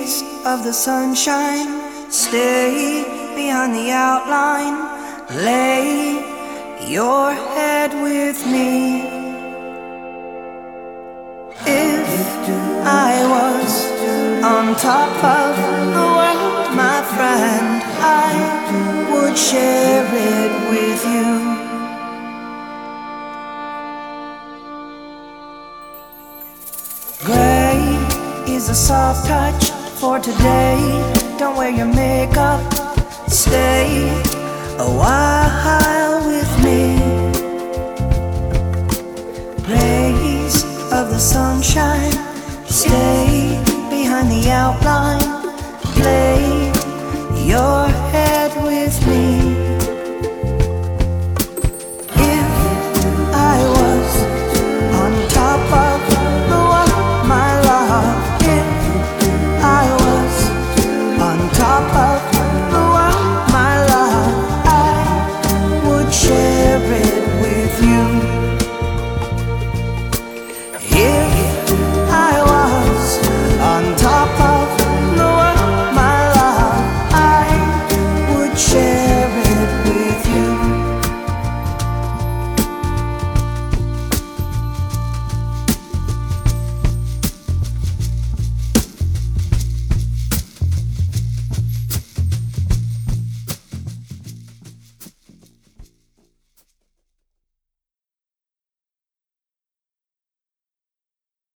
Rays of the sunshine, stay behind the outline. Lay your head with me. If I was on top of the world, my friend, I would share it with you. Gray is a soft touch for today. Don't wear your makeup, stay a while with me. Rays of the sunshine, stay behind the outline. Lay your head with me. If I was on top of the world, my love, if I was on top of the world, my love, I would share it with you.